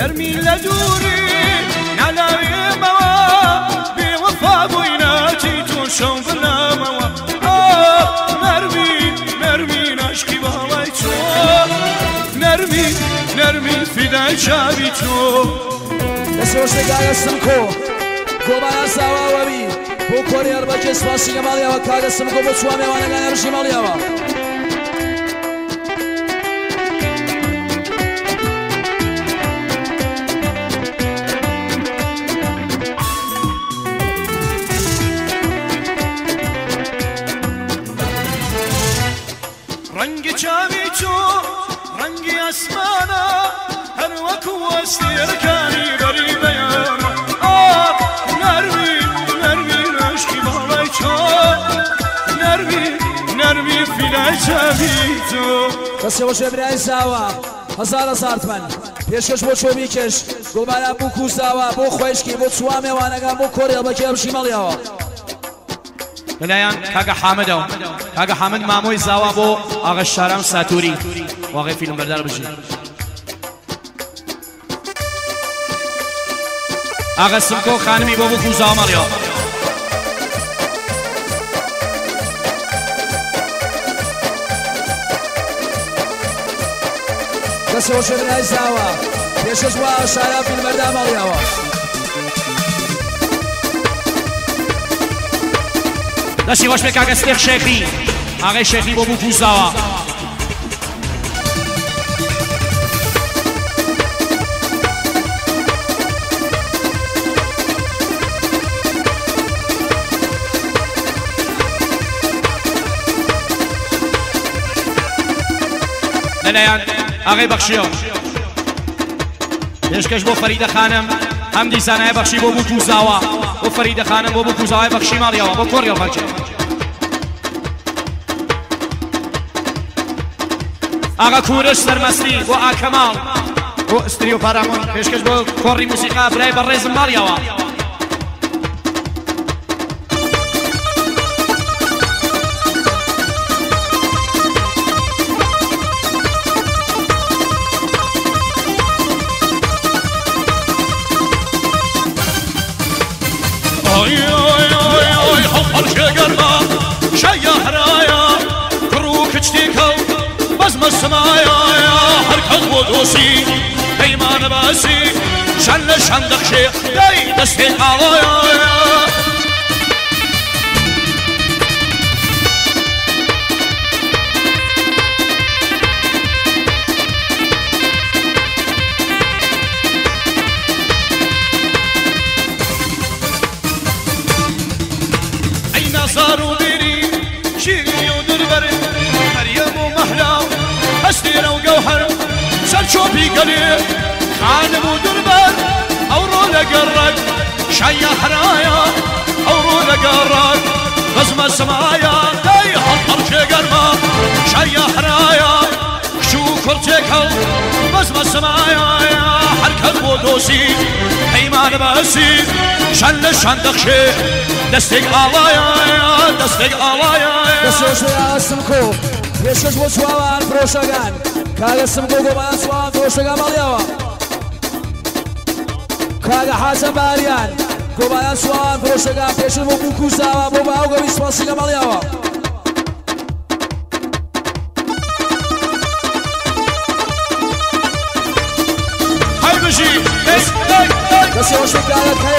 نرمي لدوري نعلاوي موا بوفا بويناتي توشو بلا موا نرمي ناشكي بالاي تو نرمي فداي شابي تو دەسۆش لەگایە سمکۆ گۆبانە ساواوەبی بۆ کۆری هەربەکە سپاسیگە ماڵیەوە کاگە سمکۆ بۆ چوار میوانەکانی ڕژی ماڵیەوە ڕەنگی چاوی تۆ ڕەنگی ئەسمانە هەر وەکو وەستێرەکانی بەری بەیانە نەرمی ناشکی باڵای تۆ نەرمی فیلای چاوی تۆ کەسێوە ژێبرای ساوە هەزار تمەن پێشکەش بۆ چۆبی کەش گوڵبانە بوو کووساوە بۆ خۆشکی بۆ چوار میوانەکان بۆ کۆری هەڵبەکەی ڕژی ماڵیەوە لەلایەن کاگە حامدەوە کاگە حامد مامۆی زاوا بۆ ئاغا شارام ساتووری واقعی فیلم بەردار بژی ئاغا سمکۆ خانمی بۆ بکو زاوا ماڵیەوە کەسەوە ژێبرای ساوە پێشکەش بۆ ئاغا شارام فیلم بەردار ماڵیەوە دەستی خۆش بێ کاگە ستێخ شێخی ئاغای شێخی بۆ بکو زاوا لەلایەن ئاغای بەخشیەوە پێشکەش بۆ فەریدە خانم ئەم دیسانایە بەخشی بۆ بکو زاوا بۆ فەریدە خانم بۆ بکو زاوای بەخشی ماڵیەوە بۆ کۆڕی هەڵبەکێ ئاغا کوورش سەرمەستی بۆ ئاکەماڵ بۆ ئستری و پارامۆن پێشکەش بۆ کۆڕی موسیقا برای بەڕێزم ماڵیەوە السمايا هركض ودوسي ايمان باسي شن شندق شيخ داي دستي علايا اين صاروا بيري شيري ودربري مريم ومهلا أستيرة وجوهر سرشوبي قليل خانم ودربر أورو لقرق شيا حرايا أورو لقرق غزم السمايا داي هالطر شي قرما شيا حرايا شو كرتك غزم السمايا حركة ودوسي ايمان باسي شندق شي دستك علايا دستك علايا دەسۆش لەگایە سمکۆ پێشکەش بۆ چواران فرۆشەکان کاگە سمکۆ گۆبانە چواران فرۆشەکان ماڵیەوە کاگە حەسەن باریان گۆبانە چواران فرۆشەکان پێشکەش بۆ بووکو زاوا بۆ باوگەوی سپاسیگە ماڵیەوە هاي بژی دەسێوەش لەگایە